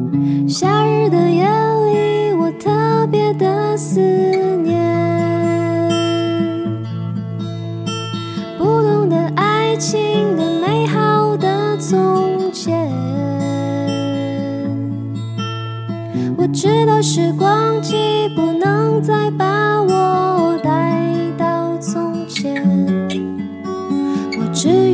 夏日的夜里，我特别的思念，不懂得爱情的美好的从前。我知道时光机不能再把我带到从前，我只